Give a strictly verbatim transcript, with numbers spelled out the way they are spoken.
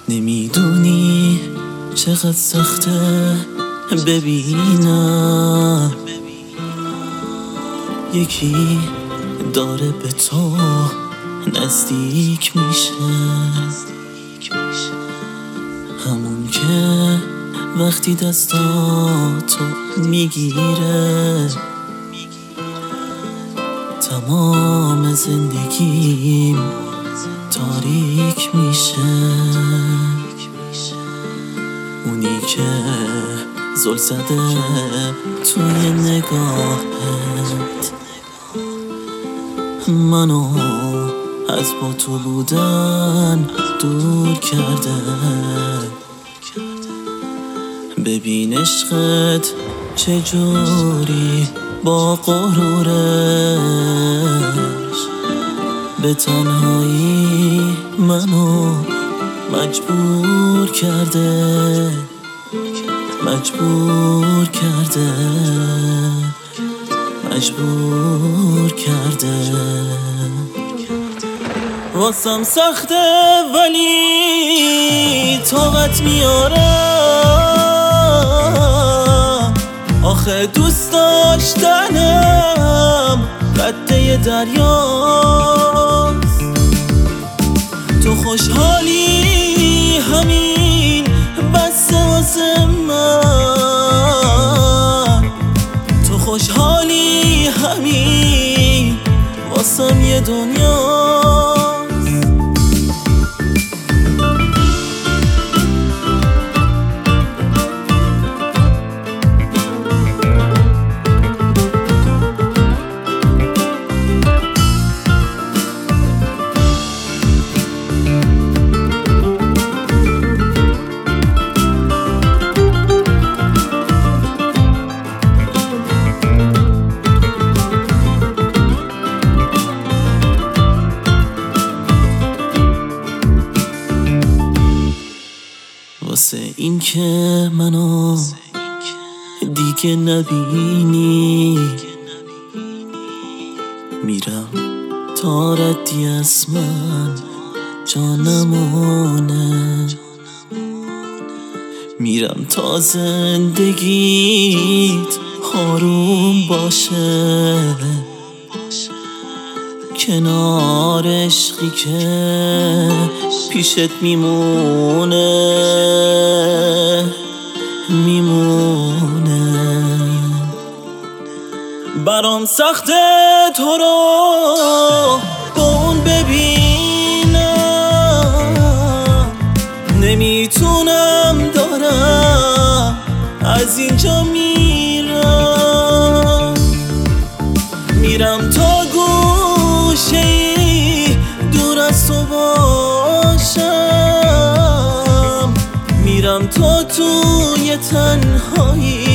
نمیدونی چقدر سخته ببینم یکی داره به تو نزدیک میشه، همون که وقتی دستاتو میگیره تمام زندگیم تاریک میشه. اونی که زل زده توی نگاهت منو از با تو بودن دور کرده. ببین عشقت چجوری با غرورش به تنهایی منو مجبور کرده، مجبور کرده، مجبور کرده. واسم سخته ولی طاقت میارم، آخه دوست داشتنم قده دریاست. تو خوشحالی همین بسه واسه من، تو خوشحالی همین واسم یه دنیاست. واسه این که منو دیگه نبینی میرم تا ردی از من جانمونه، میرم تا زندگیت آروم باشه کنار عشقی که پیشت میمونه میمونه. برام سخته تو رو با اون ببینم، نمیتونم دارم از اینجا میرم، میرم تا گوشه‌ای دور از تو باشم، میرم تا توی تنهایی